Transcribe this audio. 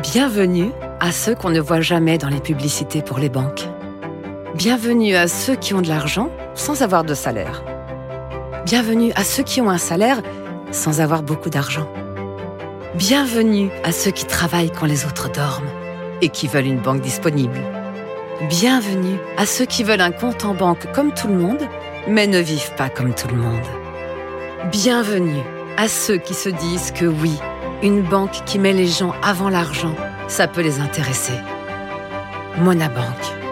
Bienvenue à ceux qu'on ne voit jamais dans les publicités pour les banques. Bienvenue à ceux qui ont de l'argent sans avoir de salaire. Bienvenue à ceux qui ont un salaire sans avoir beaucoup d'argent. Bienvenue à ceux qui travaillent quand les autres dorment et qui veulent une banque disponible. Bienvenue à ceux qui veulent un compte en banque comme tout le monde, mais ne vivent pas comme tout le monde. Bienvenue à ceux qui se disent que oui, une banque qui met les gens avant l'argent, ça peut les intéresser. Monabank.